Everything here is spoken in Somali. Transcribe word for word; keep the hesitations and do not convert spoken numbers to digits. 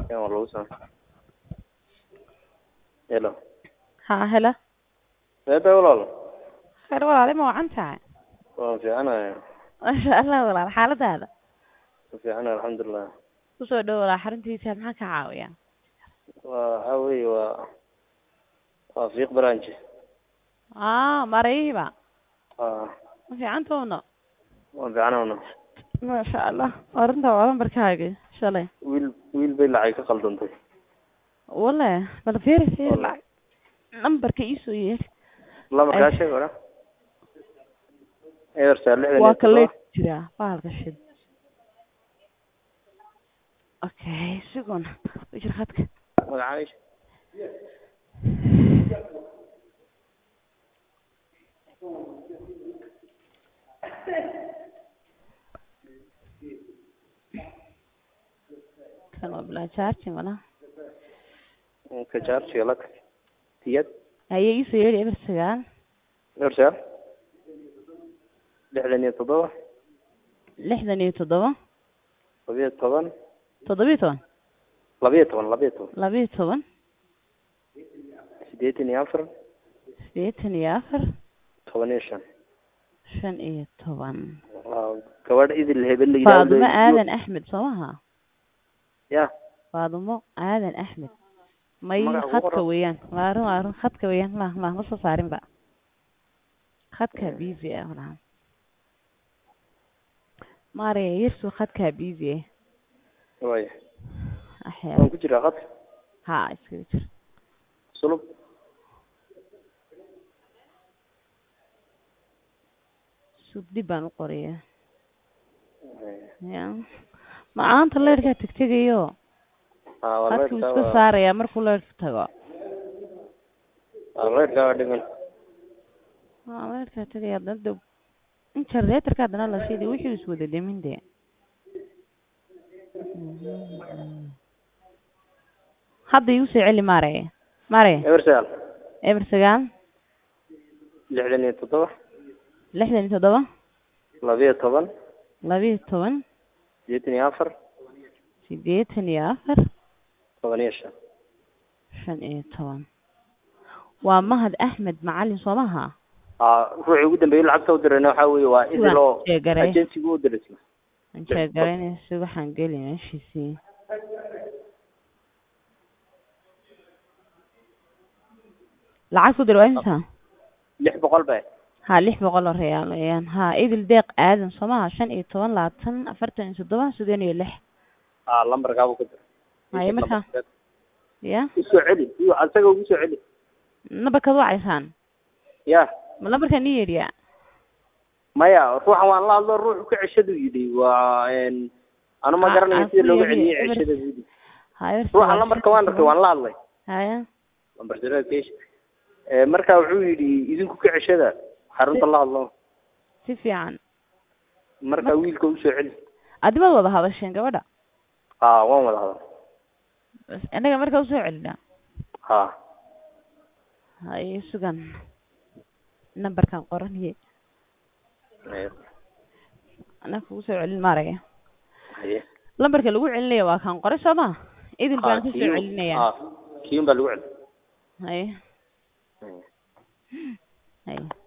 يا والله وسام يلا ها هلا هذا والله خير والله علي ما وعنتها في أنا ما شاء الله والله الحالة هذا في أنا الحمد لله kusoo dhawow la xaruntiisa maxaa ka caawiya وحاوي و وفيق برانشي ah mariiba آه ma fiicantoona وفي أنا ونا ma sha Allah arinta waa lambarkaaga shalay ويل ويل بيلعي كقلدنتي wala bal fiiri fiiri lambarka ii soo yeer لا ما كان شيء ولا إيه رسالة لي waa kale jira baalka shid okay sugan wajir khadka والعايش كانوا بلا charging ولا كجار شيء لك تياد هي ii soo yeer eber sagaal رسالة لحلني تضوى lixdan iyo toddoba لبيت طبعا toddoba iyo toban لبيت طبعا لبيت طبعا laba iyo toban سديتني أفر sideetan iyo afar طبعاً shan iyo toban كوارد إذا الهبل اللي فاطمة آذن أحمد صوها يا فاطمة آذن أحمد ماي magaca ugu خد qoran. كويان وارو وارو خد كويان لا لا ما صارين بقى خد كبيزي أنا ماري يرسو خد كبيزي واي أحيانا كنت راغب ها اسكتر صلب سودي بانو قرية يا ما أنت اللي رجعت تكتجيو اه خد والله كويس صار يا مركو اللي تجوا والله قاعد من ما رجعت تجي ضد انت ريت ركضنا لا شيء دي وش يسود دي من دي حد يوسع علي ماري ماري ارسال eber sagaal لحلني تضوى lixdan iyo toddoba لبيت طبعا laba iyo toban سديتني أفر sideetan iyo afar طبعاً shan iyo toban waa mahad axmed macalin soomaha اه روحي قدام بيقول لعبت ودرنا وحاوي واذا لو اجنسي قود درسنا aan sheegareynayso waxaan geli meeshiisii lacag ku dir waa inta لح بقول بقى ha lix boqol oo reyaal ayaan ha idil deeq aadan soomaha shan iyo toban labaatan afartan iyo toddoba soddon iyo lix اه لمبر قابو كده haye marka ya usoo celi iyo asaga ugu soo celi nabarkaad wacaysaan ya ma nabarkan ii yeedhiya maya ruuxan waan la hadlo ruux ka ceshadu yidhi waa een anu ma garanayo sida looga celiyo ceshada yidhi haye ruuxan lambarka waan arkay waan la hadlay haye lambar jira keesh ee marka wuxuu yidhi idinku ka ceshada xarunta la hadlo si fiican marka wiilka u soo celi adibaad wada hadasheen gabadha haa waan wada hadal bas anaga markaa usoo celina haa haye sugan nambarkan qoraniye anaa kugu soo celin maaraya haye lambarka lagu celinaya waa kan qoray soo ma idil baan ku soo celinaya haa kiyun baa lagu celi haye haye